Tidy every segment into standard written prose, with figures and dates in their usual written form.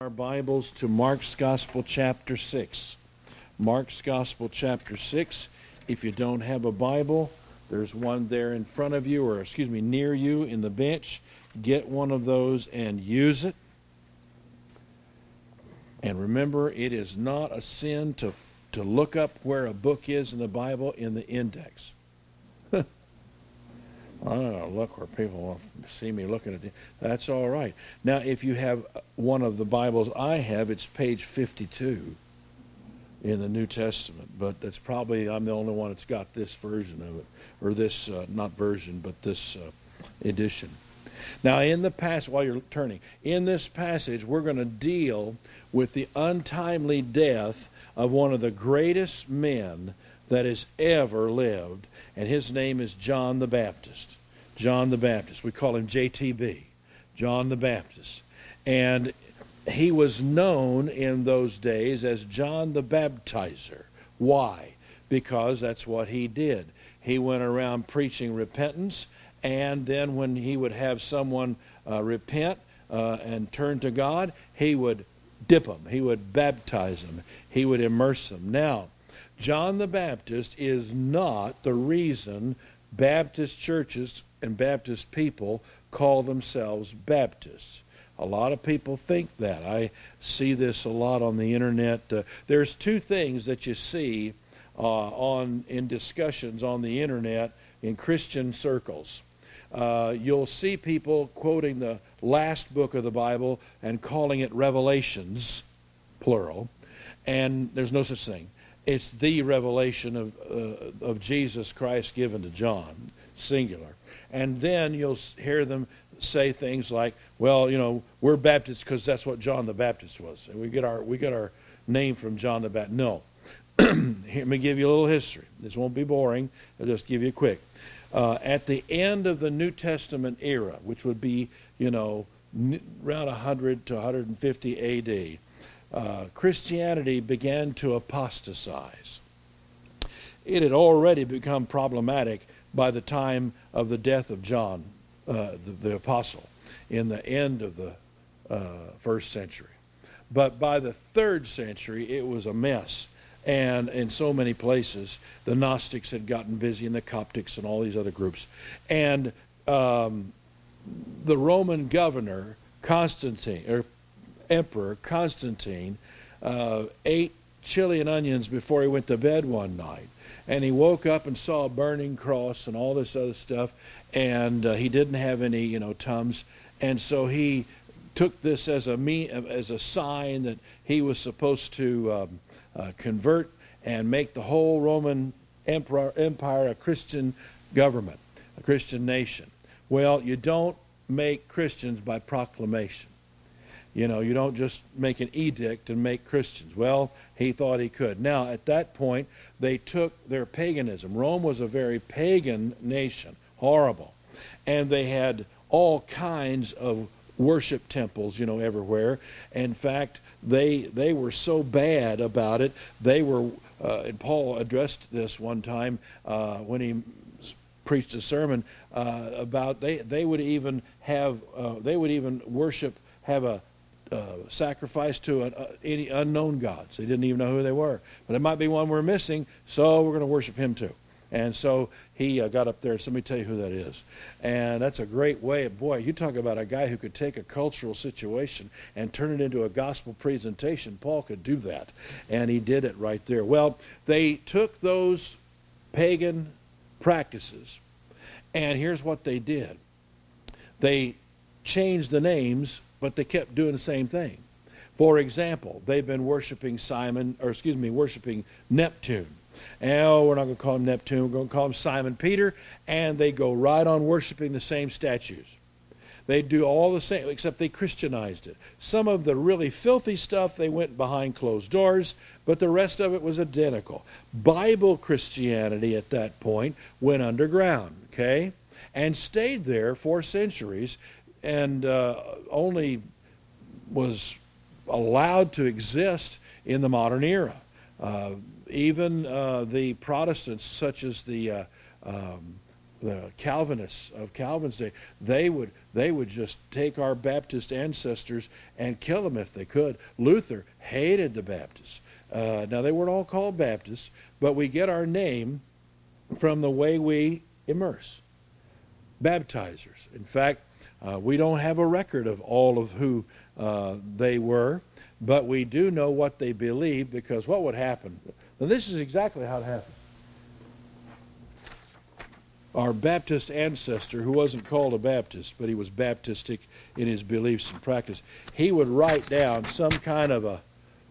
Our Bibles to Mark's Gospel chapter 6. Mark's Gospel chapter 6. If you don't have a Bible, there's one there in front of you, or near you in the bench. Get one of those and use it. And remember, it is not a sin to look up where a book is in the Bible in the index. I don't know, look where people will see me looking at it. That's all right. Now, if you have one of the Bibles I have, it's page 52 in the New Testament. But that's probably, I'm the only one that's got this version of it. Or this, not version, but this edition. Now, in the passage, while you're turning, in this passage, we're going to deal with the untimely death of one of the greatest men that has ever lived. And his name is John the Baptist. John the Baptist. We call him JTB, John the Baptist. And he was known in those days as John the Baptizer. Why? Because that's what he did. He went around preaching repentance, and then when he would have someone repent and turn to God, he would dip them. He would baptize them. He would immerse them. Now, John the Baptist is not the reason Baptist churches and Baptist people call themselves Baptists. A lot of people think that. I see this a lot on the internet. There's two things that you see in discussions on the internet in Christian circles. You'll see people quoting the last book of the Bible and calling it Revelations, plural, and there's no such thing. It's the revelation of Jesus Christ given to John, singular. And then you'll hear them say things like, well, you know, we're Baptists because that's what John the Baptist was. And we get our name from John the Baptist. No. Let me give you a little history. This won't be boring. I'll just give you a quick. At the end of the New Testament era, which would be, around 100 to 150 A.D., Christianity began to apostatize. It had already become problematic by the time of the death of John, the apostle, in the end of the first century. But by the third century, it was a mess. And in so many places, the Gnostics had gotten busy, and the Coptics and all these other groups. And the Roman governor, Emperor Constantine, ate chili and onions before he went to bed one night. And he woke up and saw a burning cross and all this other stuff, and he didn't have any, Tums. And so he took this as a sign that he was supposed to convert and make the whole Roman Empire a Christian government, a Christian nation. Well, you don't make Christians by proclamation. You don't just make an edict and make Christians. Well, he thought he could. Now, at that point, they took their paganism. Rome was a very pagan nation, horrible. And they had all kinds of worship temples, everywhere. In fact, they were so bad about it. They were, and Paul addressed this one time when he preached a sermon about they would even worship, have a sacrifice to any unknown gods. They didn't even know who they were. But it might be one we're missing, so we're going to worship him too. And so he got up there. So let me tell you who that is. And that's a great way. Boy, you talk about a guy who could take a cultural situation and turn it into a gospel presentation. Paul could do that. And he did it right there. Well, they took those pagan practices, and here's what they did. They changed the names, but they kept doing the same thing. For example, they've been worshiping worshiping Neptune. Oh, we're not going to call him Neptune. We're going to call him Simon Peter. And they go right on worshiping the same statues. They do all the same, except they Christianized it. Some of the really filthy stuff, they went behind closed doors, but the rest of it was identical. Bible Christianity at that point went underground, okay, and stayed there for centuries, and only was allowed to exist in the modern era. Even the Protestants, such as the the Calvinists of Calvin's day, they would just take our Baptist ancestors and kill them if they could. Luther hated the Baptists. Now, they weren't all called Baptists, but we get our name from the way we immerse. Baptizers. In fact, we don't have a record of all of who they were, but we do know what they believed, because what would happen? Now, this is exactly how it happened. Our Baptist ancestor, who wasn't called a Baptist, but he was Baptistic in his beliefs and practice, he would write down some kind of a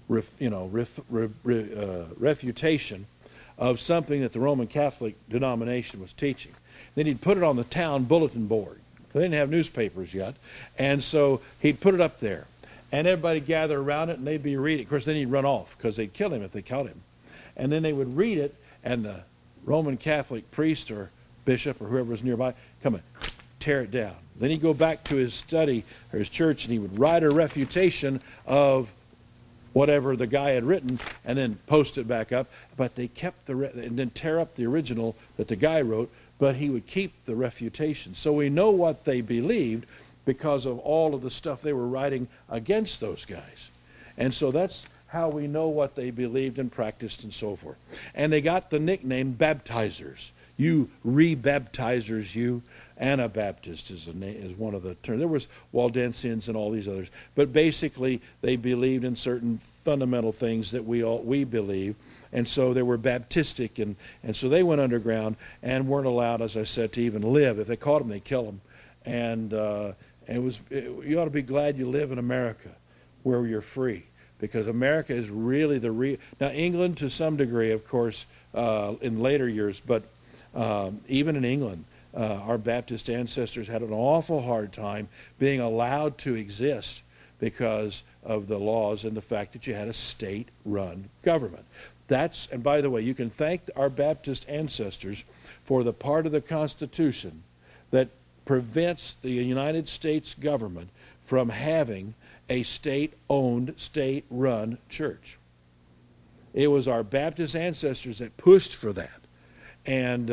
refutation of something that the Roman Catholic denomination was teaching. Then he'd put it on the town bulletin board. They didn't have newspapers yet. And so he'd put it up there. And everybody gathered around it, and they'd be reading. Of course, then he'd run off, because they'd kill him if they caught him. And then they would read it, and the Roman Catholic priest or bishop or whoever was nearby come and tear it down. Then he'd go back to his study or his church, and he would write a refutation of whatever the guy had written, and then post it back up. But they kept and then tear up the original that the guy wrote, but he would keep the refutation. So we know what they believed because of all of the stuff they were writing against those guys. And so that's how we know what they believed and practiced and so forth. And they got the nickname baptizers. You rebaptizers, you. Anabaptist is one of the terms. There was Waldensians and all these others. But basically, they believed in certain fundamental things that we believe. And so they were Baptistic, and so they went underground and weren't allowed, as I said, to even live. If they caught them, they'd kill them. And you ought to be glad you live in America, where you're free, because America is really now England to some degree, of course, in later years, but even in England, our Baptist ancestors had an awful hard time being allowed to exist because of the laws and the fact that you had a state-run government. And by the way, you can thank our Baptist ancestors for the part of the Constitution that prevents the United States government from having a state-owned, state-run church. It was our Baptist ancestors that pushed for that. And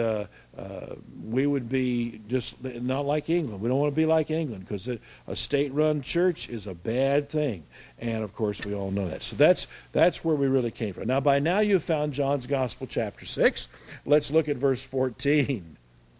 we would be just not like England. We don't want to be like England, because a state-run church is a bad thing. And, of course, we all know that. So that's where we really came from. Now, by now you've found John's Gospel, chapter 6. Let's look at verse 14.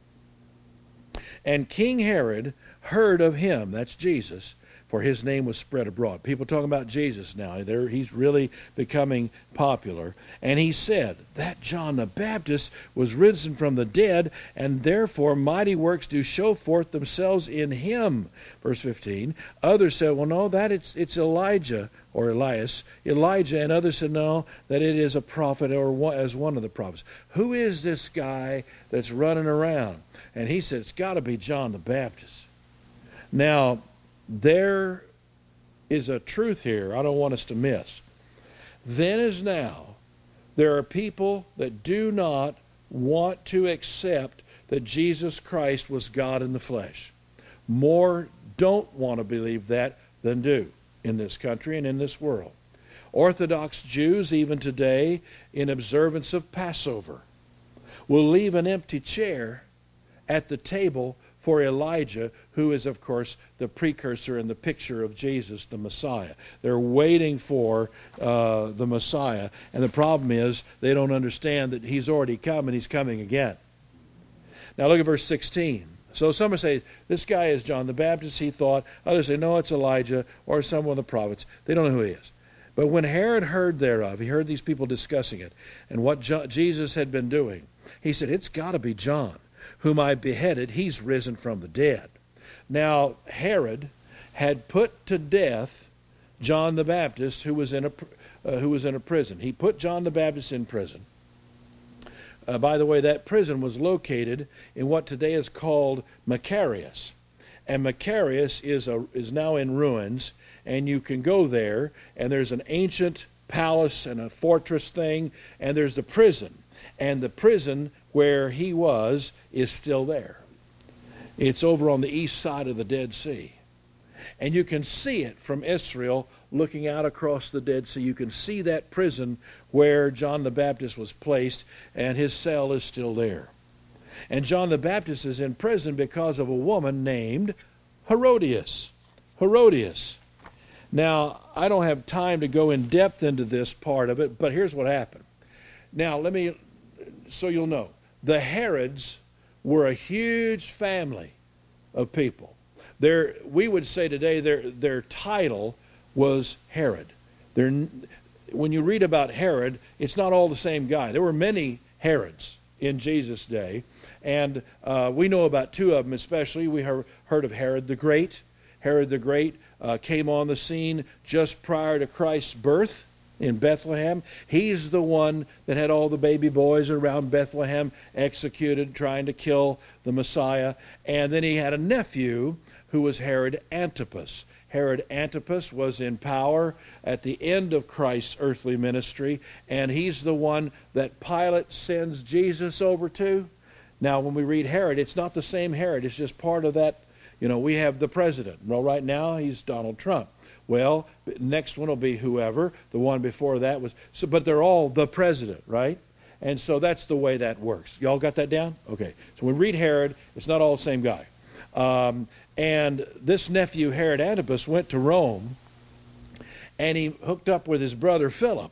And King Herod heard of him, that's Jesus, for his name was spread abroad. People talking about Jesus now. He's really becoming popular. And he said that John the Baptist was risen from the dead, and therefore mighty works do show forth themselves in him. Verse 15. Others said, well, no, that it's Elijah or Elias. Elijah, and others said, no, that it is a prophet or as one of the prophets. Who is this guy that's running around? And he said, it's got to be John the Baptist. Now, there is a truth here I don't want us to miss. Then as now, there are people that do not want to accept that Jesus Christ was God in the flesh. More don't want to believe that than do in this country and in this world. Orthodox Jews, even today, in observance of Passover, will leave an empty chair at the table for Elijah, who is, of course, the precursor and the picture of Jesus, the Messiah. They're waiting for the Messiah, and the problem is they don't understand that he's already come and he's coming again. Now look at verse 16. So some say, this guy is John the Baptist, he thought. Others say, no, it's Elijah or some of the prophets. They don't know who he is. But when Herod heard thereof, he heard these people discussing it, and what Jesus had been doing, he said, it's got to be John, whom I beheaded. He's risen from the dead. Now, Herod had put to death John the Baptist, who was in a prison. He put John the Baptist in prison. By the way, that prison was located in what today is called Macarius. And Macarius is now in ruins, and you can go there, and there's an ancient palace and a fortress thing, and there's the prison. And the prison where he was is still there. It's over on the east side of the Dead Sea. And you can see it from Israel looking out across the Dead Sea. You can see that prison where John the Baptist was placed, and his cell is still there. And John the Baptist is in prison because of a woman named Herodias. Herodias. Now, I don't have time to go in depth into this part of it, but here's what happened. Now, so you'll know. The Herods were a huge family of people. We would say today their title was Herod. When you read about Herod, it's not all the same guy. There were many Herods in Jesus' day, and we know about two of them especially. We heard of Herod the Great. Herod the Great came on the scene just prior to Christ's birth in Bethlehem. He's the one that had all the baby boys around Bethlehem executed, trying to kill the Messiah. And then he had a nephew who was Herod Antipas. Herod Antipas was in power at the end of Christ's earthly ministry, and he's the one that Pilate sends Jesus over to. Now, when we read Herod, it's not the same Herod. It's just part of that. We have the president. Well, right now, he's Donald Trump. Well, next one will be whoever. The one before that was... but they're all the president, right? And so that's the way that works. Y'all got that down? Okay. So when we read Herod, it's not all the same guy. And this nephew, Herod Antipas, went to Rome, and he hooked up with his brother Philip.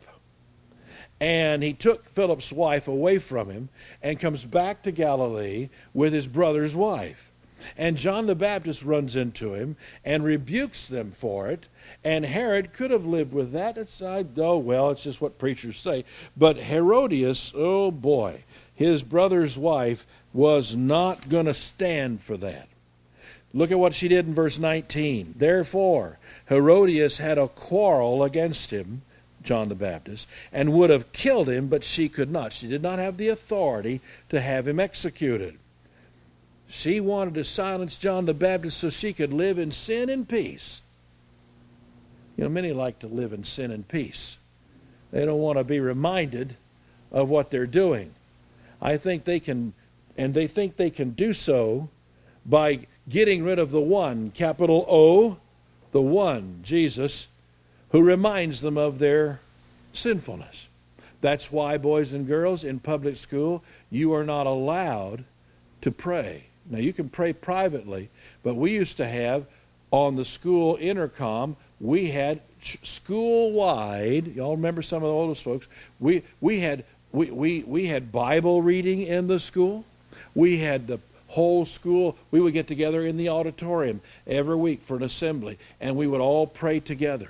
And he took Philip's wife away from him and comes back to Galilee with his brother's wife. And John the Baptist runs into him and rebukes them for it. And Herod could have lived with that. It's just what preachers say. But Herodias, oh boy, his brother's wife was not going to stand for that. Look at what she did in verse 19. Therefore, Herodias had a quarrel against him, John the Baptist, and would have killed him, but she could not. She did not have the authority to have him executed. She wanted to silence John the Baptist so she could live in sin and peace. Many like to live in sin and peace. They don't want to be reminded of what they're doing. I think they can, and they think they can do so by getting rid of the one, capital O, the one, Jesus, who reminds them of their sinfulness. That's why, boys and girls, in public school, you are not allowed to pray. Now, you can pray privately, but we used to have, on the school intercom, we had school-wide, y'all remember some of the oldest folks, we had Bible reading in the school. We had the whole school, we would get together in the auditorium every week for an assembly, and we would all pray together.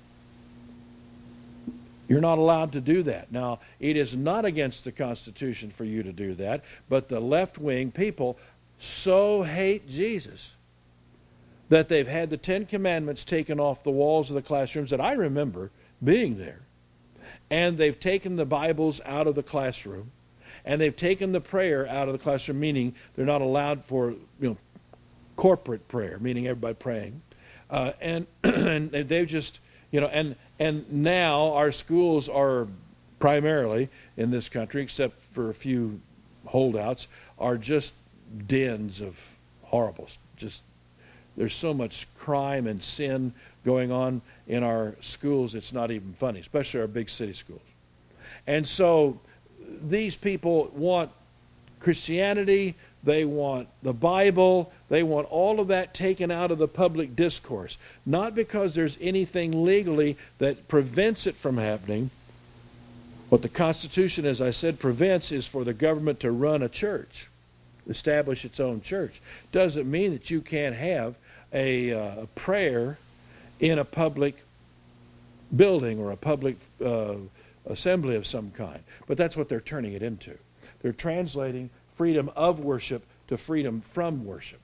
You're not allowed to do that. Now, it is not against the Constitution for you to do that, but the left-wing people so hate Jesus that they've had the Ten Commandments taken off the walls of the classrooms that I remember being there. And they've taken the Bibles out of the classroom. And they've taken the prayer out of the classroom, meaning they're not allowed for corporate prayer, meaning everybody praying. And they've just, and now our schools are primarily in this country, except for a few holdouts, are just dens of horrible, there's so much crime and sin going on in our schools, it's not even funny, especially our big city schools. And so these people want Christianity, they want the Bible, they want all of that taken out of the public discourse. Not because there's anything legally that prevents it from happening. What the Constitution, as I said, prevents is for the government to run a church, establish its own church. Doesn't mean that you can't have a prayer in a public building or a public assembly of some kind. But that's what they're turning it into. They're translating freedom of worship to freedom from worship.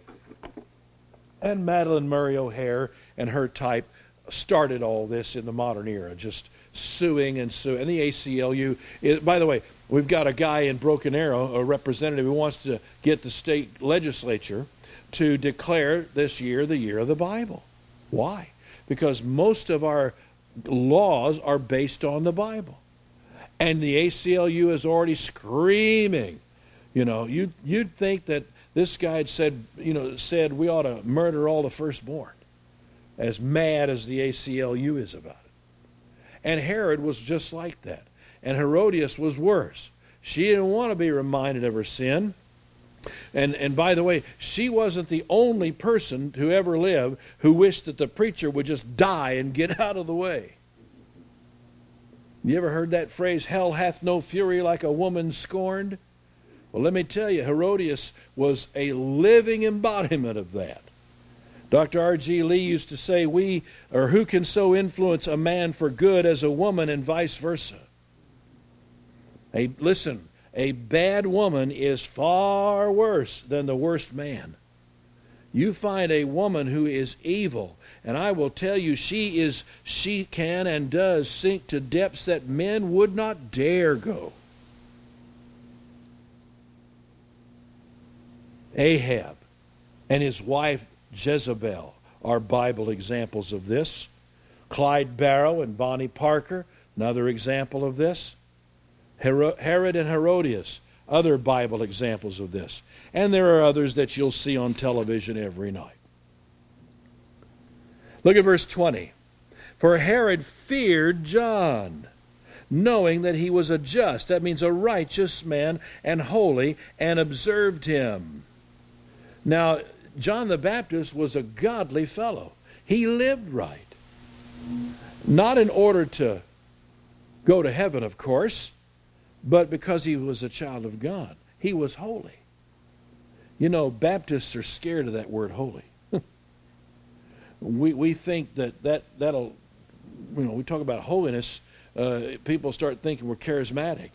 And Madalyn Murray O'Hair and her type started all this in the modern era, just suing and suing. And the ACLU, by the way, we've got a guy in Broken Arrow, a representative, who wants to get the state legislature to declare this year the year of the Bible. Why? Because most of our laws are based on the Bible. And the ACLU is already screaming. You'd think that this guy had said we ought to murder all the firstborn, as mad as the ACLU is about it. And Herod was just like that. And Herodias was worse. She didn't want to be reminded of her sin. And by the way, she wasn't the only person who ever lived who wished that the preacher would just die and get out of the way. You ever heard that phrase, hell hath no fury like a woman scorned? Well, let me tell you, Herodias was a living embodiment of that. Dr. R.G. Lee used to say, who can so influence a man for good as a woman and vice versa? Listen, a bad woman is far worse than the worst man. You find a woman who is evil, and I will tell you, she can and does sink to depths that men would not dare go. Ahab and his wife Jezebel are Bible examples of this. Clyde Barrow and Bonnie Parker, another example of this. Herod and Herodias, other Bible examples of this. And there are others that you'll see on television every night. Look at verse 20. For Herod feared John, knowing that he was a just, that means a righteous man, and holy, and observed him. Now, John the Baptist was a godly fellow. He lived right. Not in order to go to heaven, of course, but because he was a child of God. He was holy. You know, Baptists are scared of that word holy. We think that'll, we talk about holiness, people start thinking we're charismatic.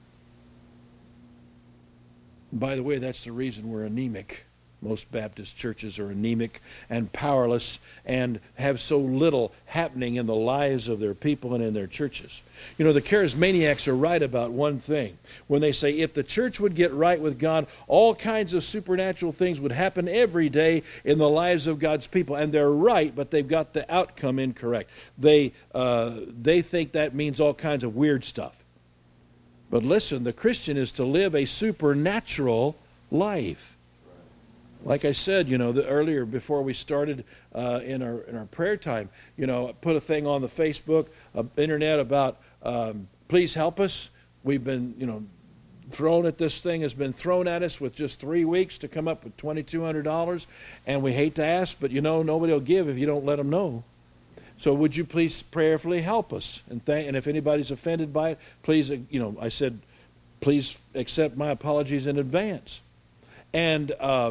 By the way, that's the reason we're anemic. Most Baptist churches are anemic and powerless and have so little happening in the lives of their people and in their churches. You know, the charismaniacs are right about one thing. When they say if the church would get right with God, all kinds of supernatural things would happen every day in the lives of God's people. And they're right, but they've got the outcome incorrect. They think that means all kinds of weird stuff. But listen, the Christian is to live a supernatural life. Like I said, earlier before we started in our prayer time, I put a thing on the Facebook, internet about please help us. We've been, this thing has been thrown at us with just 3 weeks to come up with $2,200, and we hate to ask, but nobody will give if you don't let them know. So would you please prayerfully help us? And if anybody's offended by it, please, I said, please accept my apologies in advance. And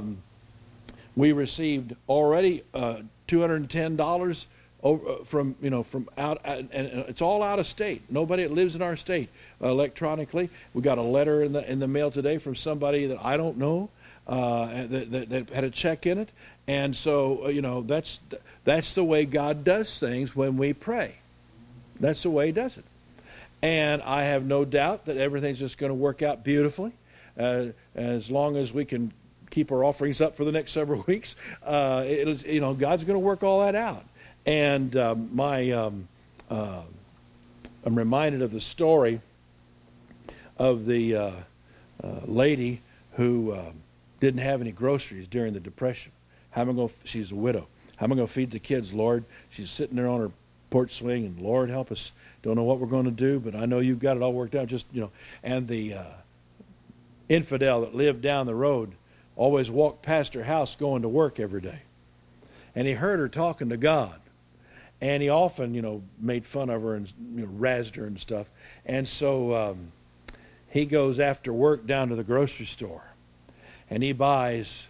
we received already $210 from out, and it's all out of state. Nobody that lives in our state electronically. We got a letter in the mail today from somebody that I don't know that had a check in it, and so that's the way God does things when we pray. That's the way He does it, and I have no doubt that everything's just going to work out beautifully as long as we can keep our offerings up for the next several weeks. God's going to work all that out. And I'm reminded of the story of the lady who didn't have any groceries during the Depression. She's a widow. How am I going to feed the kids, Lord? She's sitting there on her porch swing, and Lord help us. Don't know what we're going to do, but I know you've got it all worked out. And the infidel that lived down the road always walked past her house going to work every day. And he heard her talking to God. And he often, made fun of her and razzed her and stuff. And so he goes after work down to the grocery store. And he buys,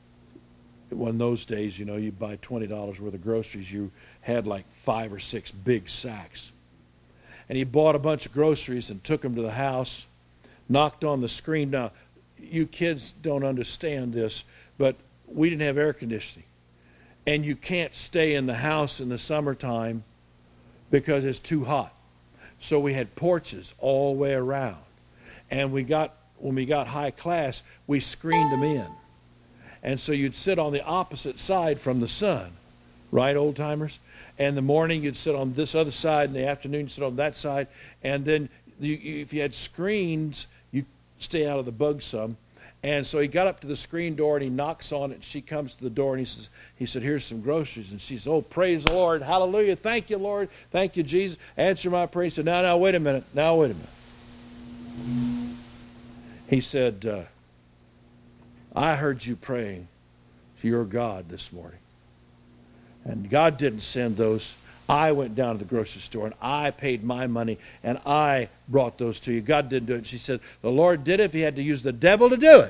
in those days, you buy $20 worth of groceries. You had like 5 or 6 big sacks. And he bought a bunch of groceries and took them to the house, knocked on the screen. Now, you kids don't understand this, but we didn't have air conditioning. And you can't stay in the house in the summertime because it's too hot. So we had porches all the way around. And when we got high class, we screened them in. And so you'd sit on the opposite side from the sun. Right, old-timers? And in the morning, you'd sit on this other side. In the afternoon, you'd sit on that side. And then if you had screens, you stay out of the bugs some. And so he got up to the screen door and he knocks on it. And she comes to the door and he said, here's some groceries. And she said, oh, praise the Lord. Hallelujah. Thank you, Lord. Thank you, Jesus. Answer my prayer. He said, now, wait a minute. He said, I heard you praying to your God this morning. And God didn't send those. I went down to the grocery store and I paid my money and I brought those to you. God didn't do it. She said, the Lord did it if he had to use the devil to do it.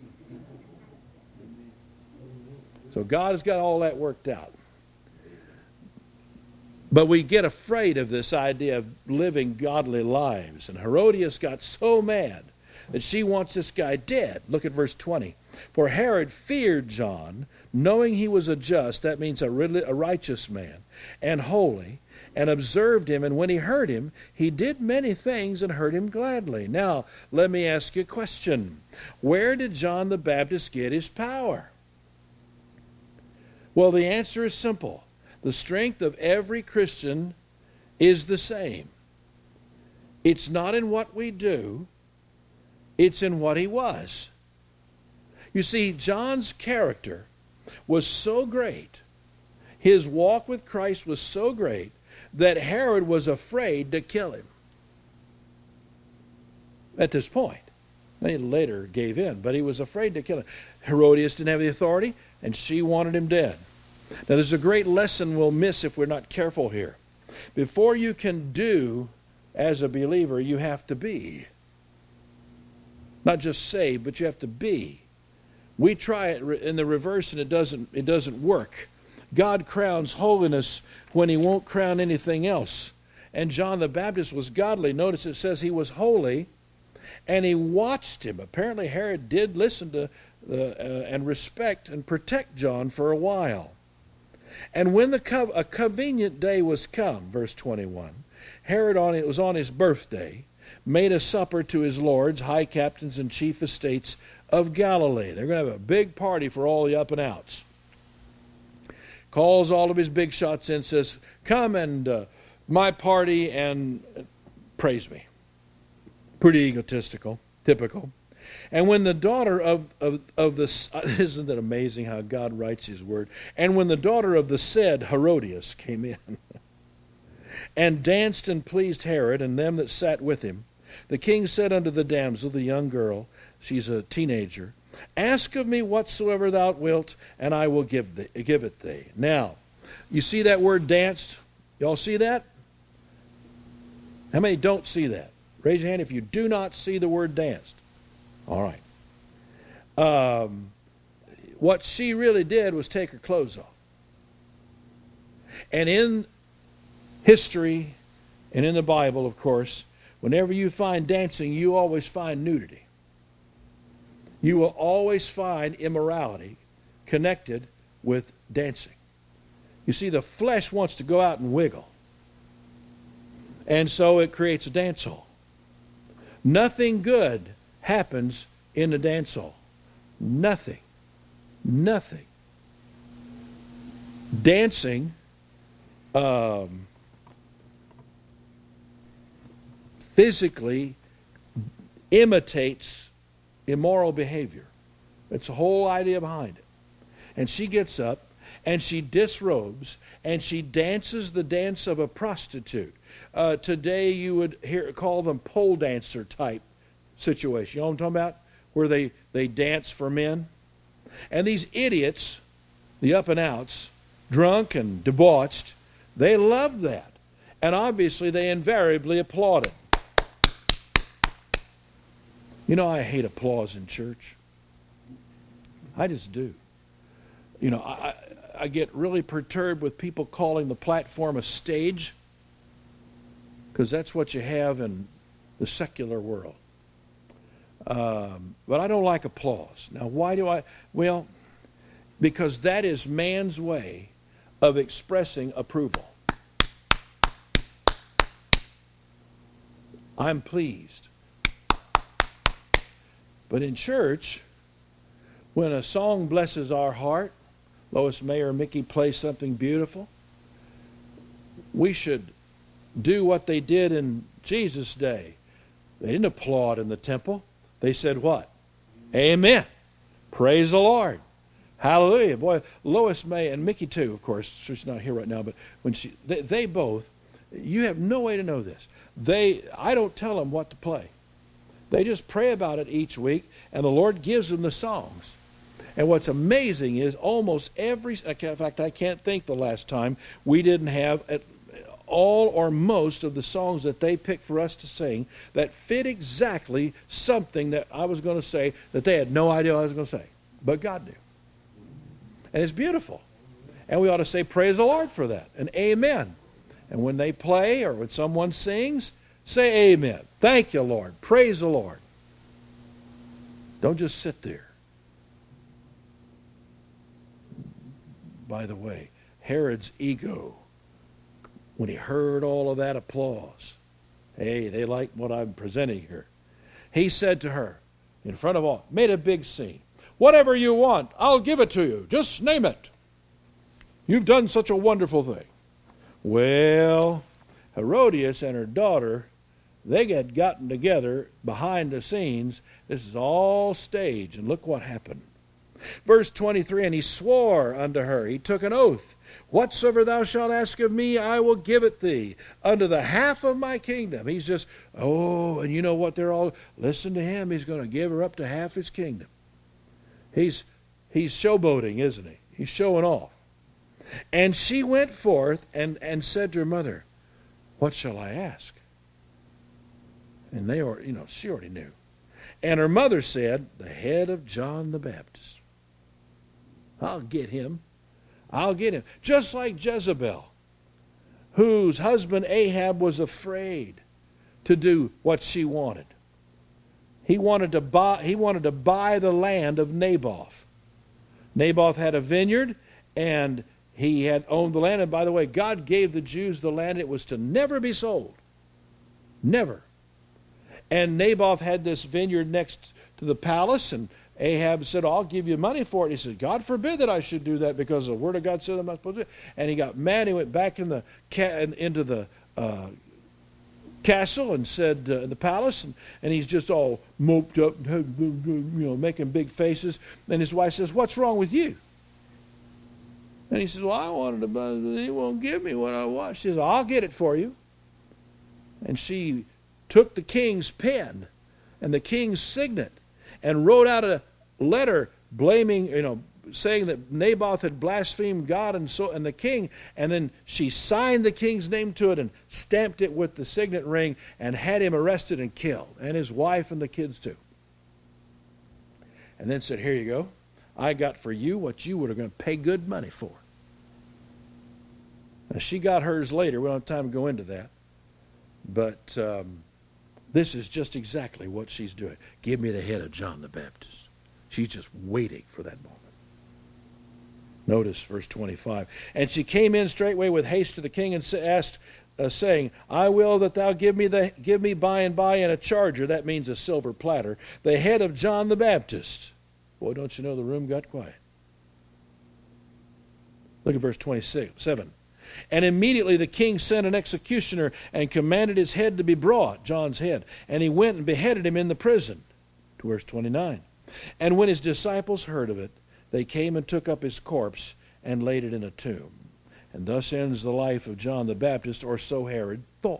So God has got all that worked out. But we get afraid of this idea of living godly lives. And Herodias got so mad that she wants this guy dead. Look at verse 20. For Herod feared John, knowing he was a just, that means a righteous man, and holy, and observed him. And when he heard him, he did many things and heard him gladly. Now, let me ask you a question. Where did John the Baptist get his power? Well, the answer is simple. The strength of every Christian is the same. It's not in what we do, it's in what he was. You see, John's character was so great, his walk with Christ was so great, that Herod was afraid to kill him. At this point. He later gave in, but he was afraid to kill him. Herodias didn't have the authority, and she wanted him dead. Now, there's a great lesson we'll miss if we're not careful here. Before you can do as a believer, you have to be. Not just say, but you have to be. We try it in the reverse, and it doesn't work. God crowns holiness when he won't crown anything else. And John the Baptist was godly. Notice it says he was holy, and he watched him. Apparently Herod did listen to and respect and protect John for a while. And when a convenient day was come, verse 21, Herod, it was on his birthday, made a supper to his lords, high captains, and chief estates of Galilee. They're going to have a big party for all the up and outs. Calls all of his big shots in, says, come and my party and praise me. Pretty egotistical, typical. And when the daughter of the, isn't it amazing how God writes his word? And when the daughter of the said Herodias came in and danced and pleased Herod and them that sat with him, the king said unto the damsel, the young girl, she's a teenager, ask of me whatsoever thou wilt, and I will give it thee. Now, you see that word danced? Y'all see that? How many don't see that? Raise your hand if you do not see the word danced. All right. What she really did was take her clothes off. And in history and in the Bible, of course, whenever you find dancing, you always find nudity. You will always find immorality connected with dancing. You see, the flesh wants to go out and wiggle. And so it creates a dance hall. Nothing good happens in the dance hall. Nothing. Nothing. Dancing physically imitates immoral behavior. It's the whole idea behind it. And she gets up and she disrobes and she dances the dance of a prostitute. Today you would call them pole dancer type situation. You know what I'm talking about? Where they dance for men. And these idiots, the up and outs, drunk and debauched, they loved that. And obviously they invariably applauded. You know, I hate applause in church. I just do. You know, I get really perturbed with people calling the platform a stage, because that's what you have in the secular world. But I don't like applause. Now, why do I? Well, because that is man's way of expressing approval. I'm pleased. But in church, when a song blesses our heart, Lois May or Mickey plays something beautiful, we should do what they did in Jesus' day. They didn't applaud in the temple. They said what? Amen. Praise the Lord. Hallelujah. Boy, Lois May and Mickey too, of course. She's not here right now, but when they both, you have no way to know this. I don't tell them what to play. They just pray about it each week, and the Lord gives them the songs. And what's amazing is almost every, in fact, I can't think the last time we didn't have all or most of the songs that they picked for us to sing that fit exactly something that I was going to say that they had no idea what I was going to say. But God knew. And it's beautiful. And we ought to say praise the Lord for that. And amen. And when they play or when someone sings, say amen. Thank you, Lord. Praise the Lord. Don't just sit there. By the way, Herod's ego, when he heard all of that applause, hey, they like what I'm presenting here. He said to her, in front of all, made a big scene. Whatever you want, I'll give it to you. Just name it. You've done such a wonderful thing. Well, Herodias and her daughter, they had gotten together behind the scenes. This is all stage, and look what happened. Verse 23, and he swore unto her, he took an oath, whatsoever thou shalt ask of me, I will give it thee, unto the half of my kingdom. He's just, and you know what they're all, listen to him, he's going to give her up to half his kingdom. He's showboating, isn't he? He's showing off. And she went forth and said to her mother, what shall I ask? And they are, she already knew. And her mother said, the head of John the Baptist. I'll get him. I'll get him. Just like Jezebel, whose husband Ahab was afraid to do what she wanted. He wanted to buy the land of Naboth. Naboth had a vineyard, and he had owned the land. And by the way, God gave the Jews the land. It was to never be sold. Never. And Naboth had this vineyard next to the palace, and Ahab said, I'll give you money for it. He said, God forbid that I should do that, because the word of God said I'm not supposed to do it. And he got mad. He went back into the castle and said, in the palace, and he's just all moped up, making big faces. And his wife says, what's wrong with you? And he says, well, I wanted to buy it. He won't give me what I want. She says, I'll get it for you. And she took the king's pen and the king's signet and wrote out a letter blaming, saying that Naboth had blasphemed God and the king, and then she signed the king's name to it and stamped it with the signet ring and had him arrested and killed, and his wife and the kids too. And then said, here you go. I got for you what you were going to pay good money for. Now, she got hers later. We don't have time to go into that. But this is just exactly what she's doing. Give me the head of John the Baptist. She's just waiting for that moment. Notice verse 25. And she came in straightway with haste to the king and asked, saying, I will that thou give me by and by in a charger, that means a silver platter, the head of John the Baptist. Boy, don't you know the room got quiet. Look at verse 27. And immediately the king sent an executioner and commanded his head to be brought, John's head. And he went and beheaded him in the prison. To verse 29. And when his disciples heard of it, they came and took up his corpse and laid it in a tomb. And thus ends the life of John the Baptist, or so Herod thought.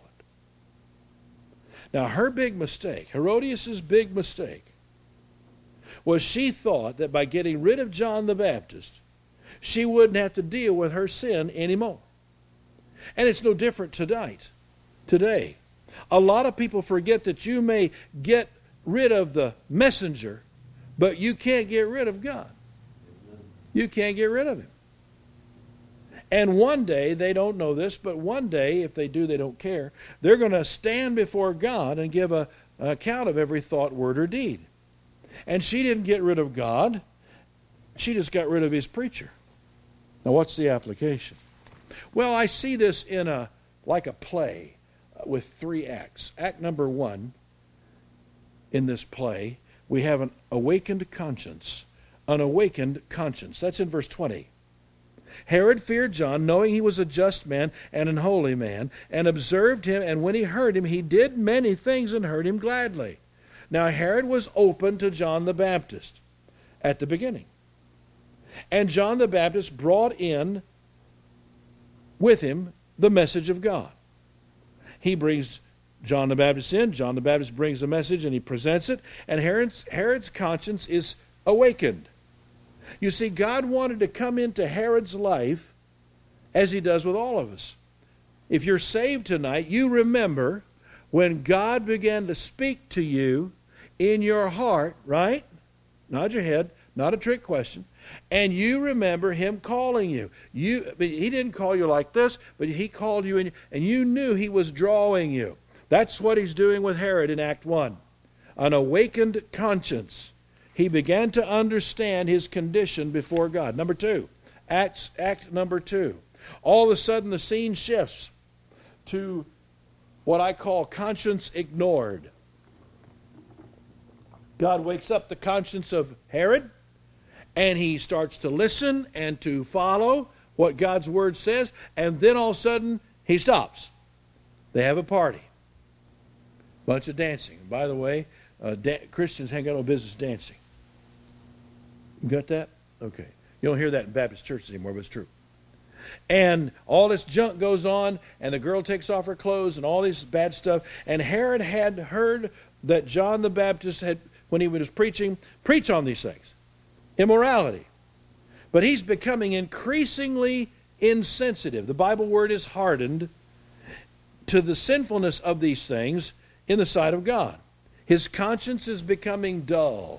Now her big mistake, Herodias' big mistake, was she thought that by getting rid of John the Baptist, she wouldn't have to deal with her sin anymore. And it's no different tonight. Today, a lot of people forget that you may get rid of the messenger, but you can't get rid of God. You can't get rid of him. And one day, they don't know this, but one day, if they do, they don't care, they're going to stand before God and give an account of every thought, word, or deed. And she didn't get rid of God. She just got rid of his preacher. Now, what's the application? Well, I see this like a play with 3 acts. Act number 1 in this play, we have an awakened conscience. An awakened conscience. That's in verse 20. Herod feared John, knowing he was a just man and an holy man, and observed him, and when he heard him, he did many things and heard him gladly. Now Herod was open to John the Baptist at the beginning. And John the Baptist brought in with him the message of God. He brings John the Baptist in. John the Baptist brings the message and he presents it. And Herod's conscience is awakened. You see, God wanted to come into Herod's life as he does with all of us. If you're saved tonight, you remember when God began to speak to you in your heart, right? Nod your head, not a trick question. And you remember him calling you. He didn't call you like this, but he called you in, and you knew he was drawing you. That's what he's doing with Herod in Act 1. An awakened conscience. He began to understand his condition before God. Number 2, act number 2. All of a sudden the scene shifts to what I call conscience ignored. God wakes up the conscience of Herod, and he starts to listen and to follow what God's word says, and then all of a sudden he stops. They have a party. Bunch of dancing. By the way, Christians ain't got no business dancing. You got that? Okay. You don't hear that in Baptist churches anymore, but it's true. And all this junk goes on, and the girl takes off her clothes, and all this bad stuff. And Herod had heard that John the Baptist had, when he was preaching, preach on these things. Immorality. But he's becoming increasingly insensitive. The Bible word is hardened to the sinfulness of these things in the sight of God. His conscience is becoming dull.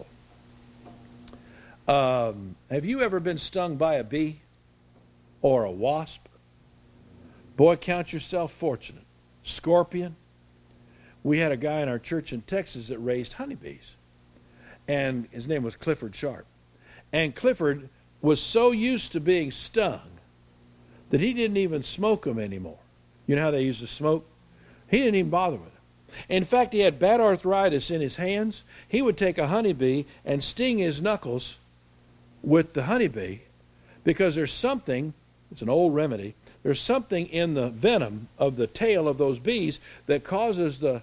Have you ever been stung by a bee or a wasp? Boy, count yourself fortunate. Scorpion. We had a guy in our church in Texas that raised honeybees. And his name was Clifford Sharp. And Clifford was so used to being stung that he didn't even smoke them anymore. You know how they used to smoke? He didn't even bother with it. In fact, he had bad arthritis in his hands. He would take a honeybee and sting his knuckles with the honeybee because there's something, it's an old remedy, there's something in the venom of the tail of those bees that causes the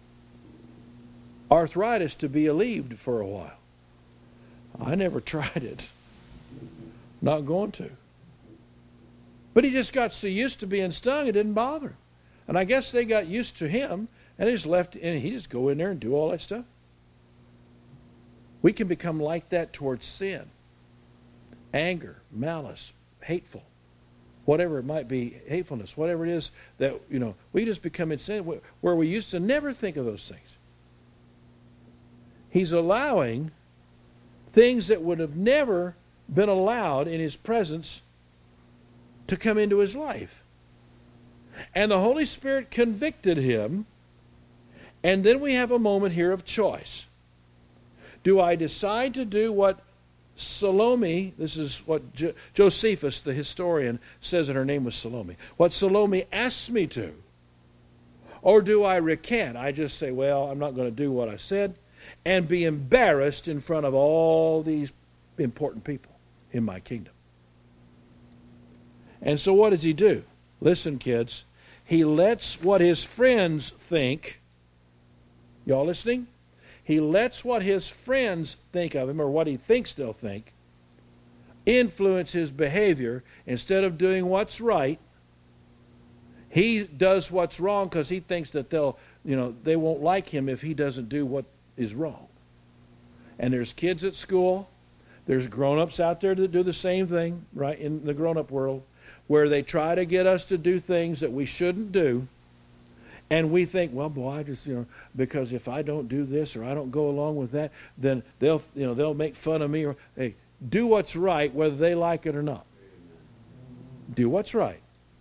arthritis to be alleviated for a while. I never tried it. Not going to. But he just got so used to being stung, it didn't bother him. And I guess they got used to him, and they just left, and he just go in there and do all that stuff. We can become like that towards sin. Anger, malice, hateful, whatever it might be, hatefulness, whatever it is that, we just become insensitive where we used to never think of those things. He's allowing things that would have never been allowed in his presence to come into his life. And the Holy Spirit convicted him, and then we have a moment here of choice. Do I decide to do what Salome, this is what Josephus, the historian, says that her name was Salome, what Salome asks me to? Or do I recant? I just say, well, I'm not going to do what I said, and be embarrassed in front of all these important people in my kingdom. And so what does he do? Listen, kids. He lets what his friends think. Y'all listening? He lets what his friends think of him, or what he thinks they'll think, influence his behavior. Instead of doing what's right, he does what's wrong because he thinks that they won't like him if he doesn't do what is wrong. And there's kids at school, there's grown-ups out there that do the same thing, right, in the grown-up world, where they try to get us to do things that we shouldn't do. And we think, well, boy, I just, because if I don't do this or I don't go along with that, then they'll make fun of me. Or, hey, do what's right whether they like it or not. Do what's right.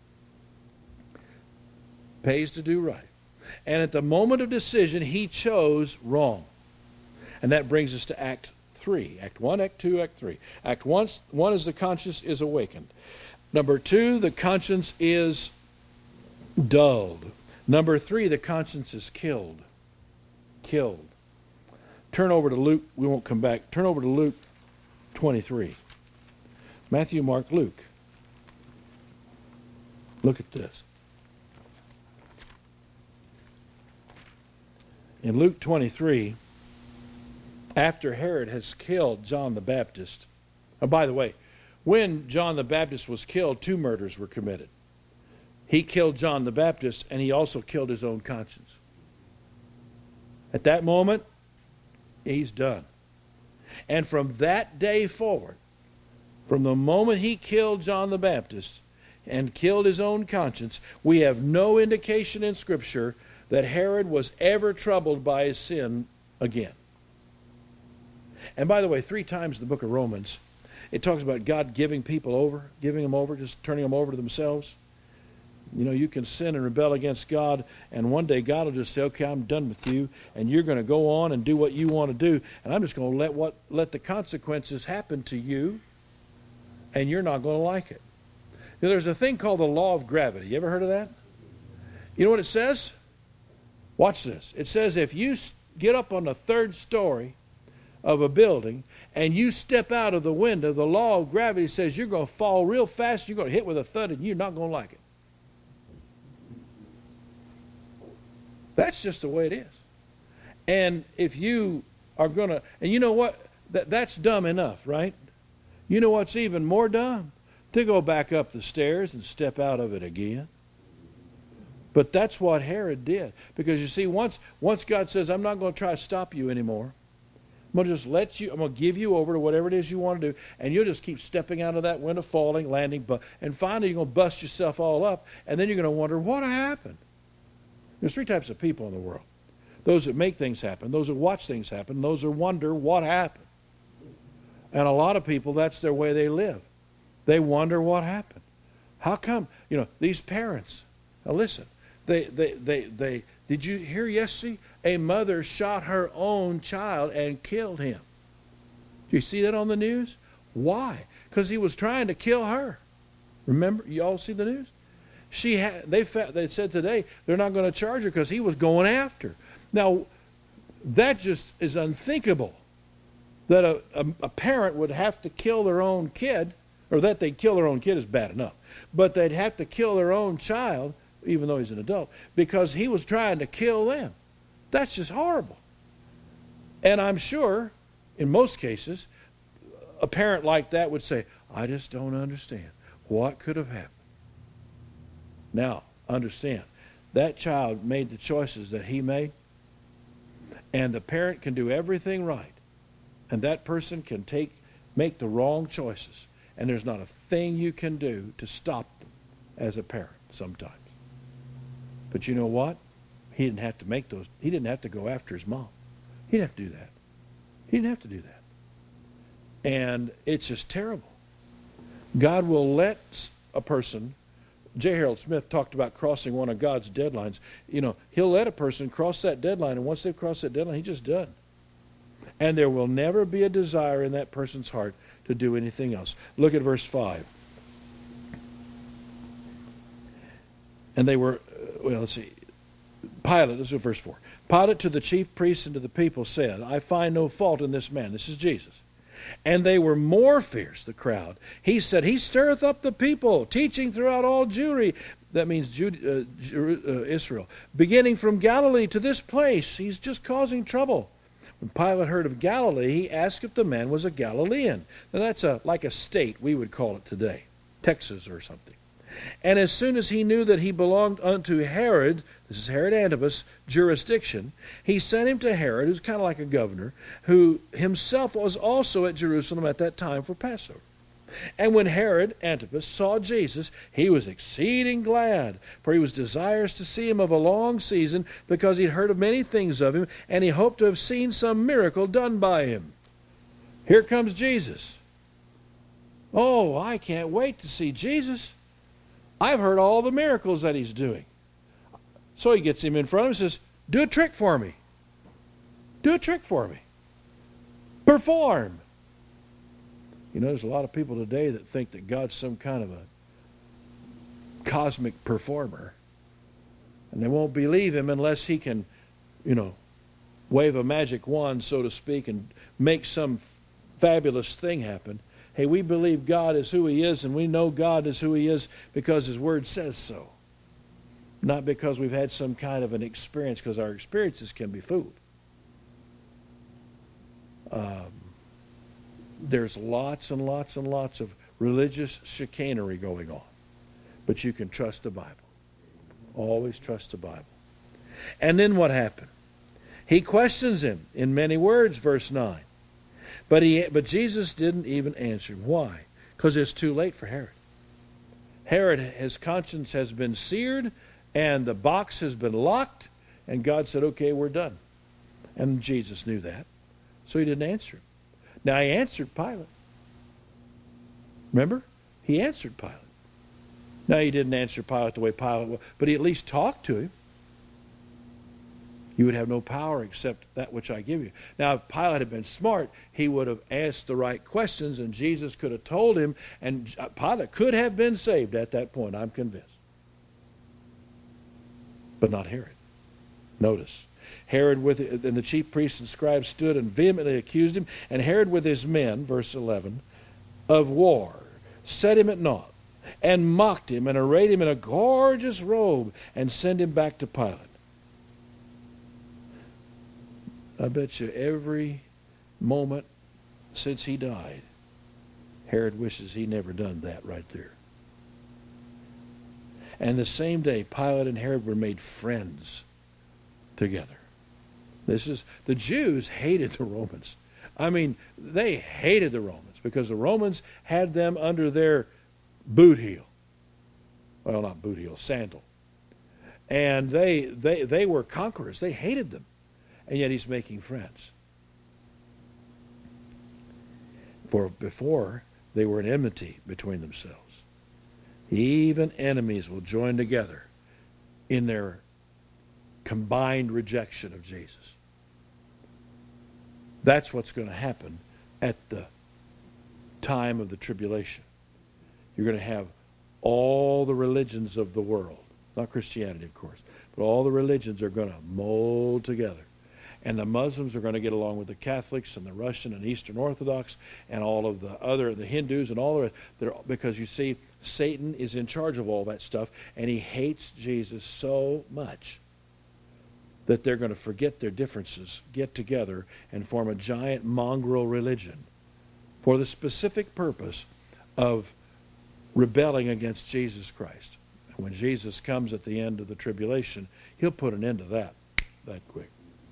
Pays to do right. And at the moment of decision, he chose wrong. And that brings us to Act 3. Act 1, Act 2, Act 3. Act 1 is the conscience is awakened. Number 2, the conscience is dulled. Number 3, the conscience is killed. Killed. Turn over to Luke. We won't come back. Turn over to Luke 23. Matthew, Mark, Luke. Look at this. In Luke 23, after Herod has killed John the Baptist, and by the way, when John the Baptist was killed, 2 murders were committed. He killed John the Baptist, and he also killed his own conscience. At that moment, he's done. And from that day forward, From the moment he killed John the Baptist and killed his own conscience, we have no indication in Scripture that Herod was ever troubled by his sin again. And by the way, 3 times in the book of Romans, it talks about God giving people over, giving them over, just turning them over to themselves. You know, you can sin and rebel against God, and one day God will just say, okay, I'm done with you, and you're going to go on and do what you want to do, and I'm just going to let the consequences happen to you, and you're not going to like it. You know, there's a thing called the law of gravity. You ever heard of that? You know what it says? Watch this. It says if you get up on the 3rd story of a building and you step out of the window, the law of gravity says you're going to fall real fast, you're going to hit with a thud, and you're not going to like it. That's just the way it is. And if you are going to, and you know what? That's dumb enough, right? You know what's even more dumb? To go back up the stairs and step out of it again. But that's what Herod did. Because you see, once God says, I'm not going to try to stop you anymore. I'm going to just I'm going to give you over to whatever it is you want to do. And you'll just keep stepping out of that window, falling, landing. And finally, you're going to bust yourself all up. And then you're going to wonder, what happened? There's 3 types of people in the world. Those that make things happen. Those that watch things happen. Those that wonder what happened. And a lot of people, that's their way they live. They wonder what happened. How come? You know, these parents. Now listen. Did you hear yesterday? A mother shot her own child and killed him. Do you see that on the news? Why? Because he was trying to kill her. Remember? You all see the news? They said today they're not going to charge her because he was going after her. Now, that just is unthinkable. That a parent would have to kill their own kid, or that they'd kill their own kid is bad enough. But they'd have to kill their own child, even though he's an adult, because he was trying to kill them. That's just horrible. And I'm sure, in most cases, a parent like that would say, I just don't understand. What could have happened? Now, understand, that child made the choices that he made, and the parent can do everything right. And that person can make the wrong choices. And there's not a thing you can do to stop them as a parent sometimes. But you know what? He didn't have to make those. He didn't have to go after his mom. He didn't have to do that. He didn't have to do that. And it's just terrible. God will let a person, J. Harold Smith talked about crossing one of God's deadlines. You know, he'll let a person cross that deadline, and once they've crossed that deadline, he's just done. And there will never be a desire in that person's heart to do anything else. Look at verse 5. And they were, let's see. Pilate, this is verse 4. Pilate to the chief priests and to the people said, I find no fault in this man. This is Jesus. And they were more fierce, the crowd. He said, he stirreth up the people, teaching throughout all Jewry. That means Israel. Beginning from Galilee to this place. He's just causing trouble. When Pilate heard of Galilee, he asked if the man was a Galilean. Now that's like a state, we would call it today. Texas or something. And as soon as he knew that he belonged unto Herod, this is Herod Antipas, jurisdiction, he sent him to Herod, who's kind of like a governor, who himself was also at Jerusalem at that time for Passover. And when Herod Antipas saw Jesus, he was exceeding glad, for he was desirous to see him of a long season, because he'd heard of many things of him, and he hoped to have seen some miracle done by him. Here comes Jesus. Oh, I can't wait to see Jesus. I've heard all the miracles that he's doing. So he gets him in front of him and says, do a trick for me. Do a trick for me. Perform. You know, there's a lot of people today that think that God's some kind of a cosmic performer. And they won't believe him unless he can, wave a magic wand, so to speak, and make some fabulous thing happen. Hey, we believe God is who he is, and we know God is who he is because his word says so. Not because we've had some kind of an experience, because our experiences can be fooled. There's lots and lots and lots of religious chicanery going on. But you can trust the Bible. Always trust the Bible. And then what happened? He questions him in many words, verse 9. But Jesus didn't even answer him. Why? because it's too late for Herod. Herod, his conscience has been seared, and the box has been locked, and God said, okay, we're done. And Jesus knew that, so he didn't answer him. Now, he answered Pilate. Remember? He answered Pilate. Now, he didn't answer Pilate the way Pilate was, but he at least talked to him. You would have no power except that which I give you. Now, if Pilate had been smart, he would have asked the right questions, and Jesus could have told him, and Pilate could have been saved at that point, I'm convinced. But not Herod. Notice, Herod and the chief priests and scribes stood and vehemently accused him, and Herod with his men, verse 11, of war, set him at naught, and mocked him, and arrayed him in a gorgeous robe, and sent him back to Pilate. I bet you every moment since he died, Herod wishes he never done that right there. And the same day, Pilate and Herod were made friends together. The Jews hated the Romans. I mean, they hated the Romans because the Romans had them under their boot heel. Well, not boot heel, sandal. And they were conquerors. They hated them. And yet he's making friends. For before, they were in enmity between themselves. Even enemies will join together in their combined rejection of Jesus. That's what's going to happen at the time of the tribulation. You're going to have all the religions of the world, not Christianity, of course, but all the religions are going to mold together. And the Muslims are going to get along with the Catholics and the Russian and Eastern Orthodox and all of the Hindus and all the rest. Because you see, Satan is in charge of all that stuff, and he hates Jesus so much that they're going to forget their differences, get together, and form a giant mongrel religion for the specific purpose of rebelling against Jesus Christ. And when Jesus comes at the end of the tribulation, he'll put an end to that quick.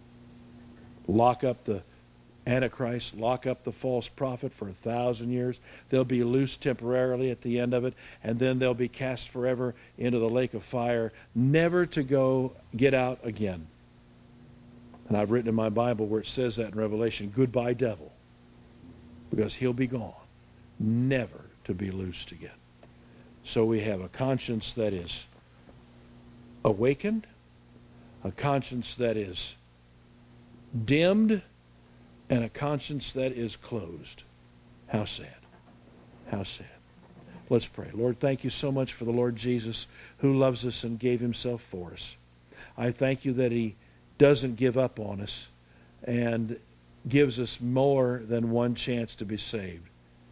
Lock up the Antichrist, lock up the false prophet for 1,000 years. They'll be loose temporarily at the end of it, and then they'll be cast forever into the lake of fire, never to get out again. And I've written in my Bible where it says that in Revelation, goodbye devil, because he'll be gone, never to be loosed again. So we have a conscience that is awakened, a conscience that is dimmed, and a conscience that is closed. How sad. How sad. Let's pray. Lord, thank you so much for the Lord Jesus who loves us and gave himself for us. I thank you that he doesn't give up on us and gives us more than one chance to be saved.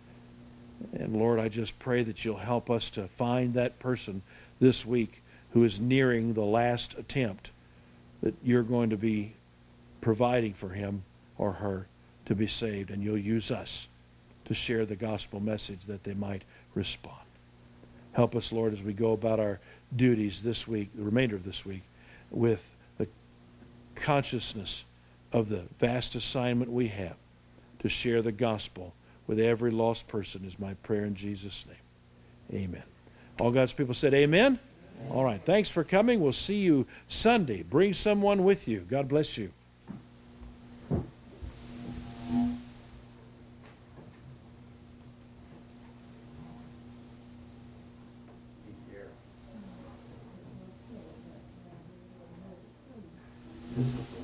And Lord, I just pray that you'll help us to find that person this week who is nearing the last attempt, that you're going to be providing for him or her to be saved, and you'll use us to share the gospel message that they might respond. Help us, Lord, as we go about our duties this week, the remainder of this week, with the consciousness of the vast assignment we have to share the gospel with every lost person is my prayer in Jesus' name. Amen. All God's people said amen? Amen. All right. Thanks for coming. We'll see you Sunday. Bring someone with you. God bless you. This is